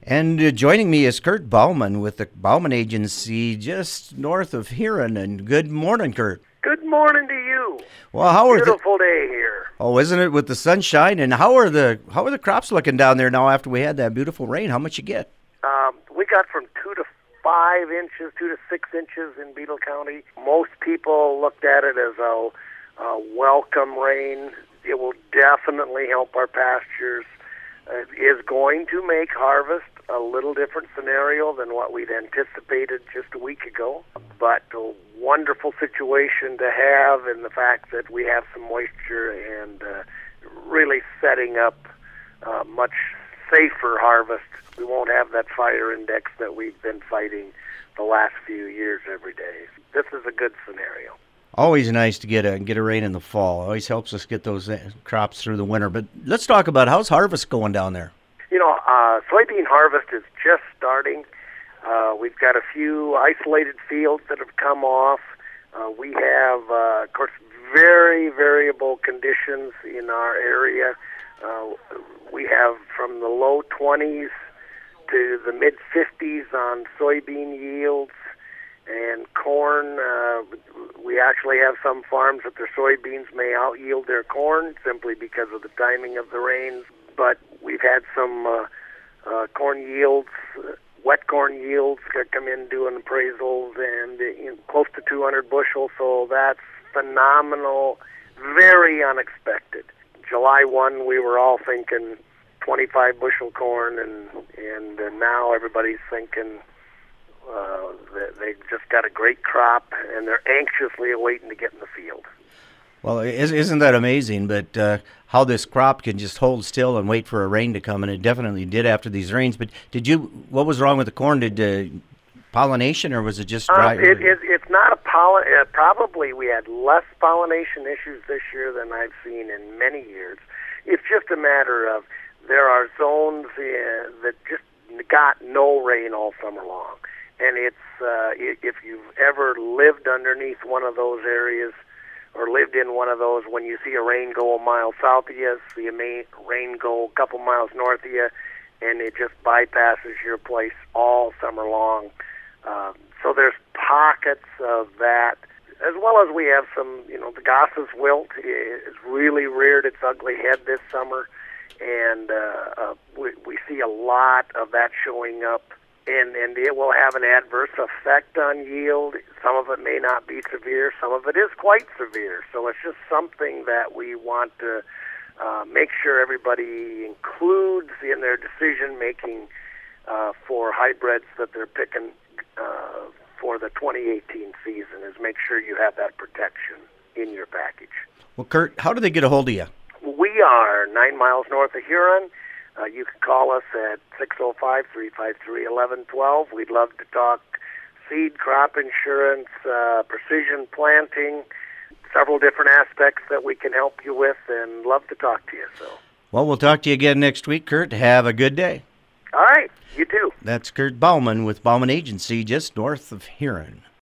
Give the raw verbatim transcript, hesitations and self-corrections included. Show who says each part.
Speaker 1: And uh, joining me is Kurt Bauman with the Bauman Agency just north of Huron. And good morning, Kurt.
Speaker 2: Good morning to you.
Speaker 1: Well, how are
Speaker 2: Beautiful
Speaker 1: the,
Speaker 2: day here.
Speaker 1: Oh, isn't it, with the sunshine? And how are the how are the crops looking down there now after we had that beautiful rain? How much you get?
Speaker 2: Um, we got from two to five inches, two to six inches in Beadle County. Most people looked at it as a, a welcome rain. It will definitely help our pastures. It is going to make harvest a little different scenario than what we'd anticipated just a week ago, but a wonderful situation to have in the fact that we have some moisture and uh, really setting up uh, much safer harvest. We won't have that fire index that we've been fighting the last few years every day. This is a good scenario.
Speaker 1: Always nice to get a get a rain in the fall. Always helps us get those crops through the winter. But let's talk about how's harvest going down there.
Speaker 2: You know, uh, soybean harvest is just starting. Uh, we've got a few isolated fields that have come off. Uh, we have, uh, of course, very variable conditions in our area. Uh, we have from the low twenties to the mid fifties on soybean yields. And corn, uh, we actually have some farms that their soybeans may out-yield their corn simply because of the timing of the rains. But we've had some uh, uh, corn yields, uh, wet corn yields come in doing appraisals and uh, you know, close to two hundred bushels, so that's phenomenal, very unexpected. July first, we were all thinking twenty-five bushel corn, and, and uh, now everybody's thinking uh, that they've just got a great crop, and they're anxiously awaiting to get in the field.
Speaker 1: Well, isn't that amazing? But uh, how this crop can just hold still and wait for a rain to come, and it definitely did after these rains. But did you? What was wrong with the corn? Did uh, pollination, or was it just dry?
Speaker 2: Um, it, it, it's not a pollen. Uh, probably we had less pollination issues this year than I've seen in many years. It's just a matter of there are zones uh, that just got no rain all summer long, and it's uh, if you've ever lived underneath one of those areas, or lived in one of those, when you see a rain go a mile south of you, see a main rain go a couple miles north of you, and it just bypasses your place all summer long. Um, so there's pockets of that, as well as we have some, you know, the Gossa's wilt is really reared its ugly head this summer, and uh, uh, we, we see a lot of that showing up. And, and it will have an adverse effect on yield. Some of it may not be severe. Some of it is quite severe. So it's just something that we want to uh, make sure everybody includes in their decision-making uh, for hybrids that they're picking uh, for the twenty eighteen season, is make sure you have that protection in your package.
Speaker 1: Well, Kurt, how do they get a hold of you?
Speaker 2: We are nine miles north of Huron. Uh, you can call us at six oh five, three five three, one one one two. We'd love to talk seed, crop insurance, uh, precision planting, several different aspects that we can help you with, and love to talk to you. So,
Speaker 1: well, we'll talk to you again next week, Kurt. Have a good day.
Speaker 2: All right, you too.
Speaker 1: That's Kurt Bauman with Bauman Agency just north of Huron.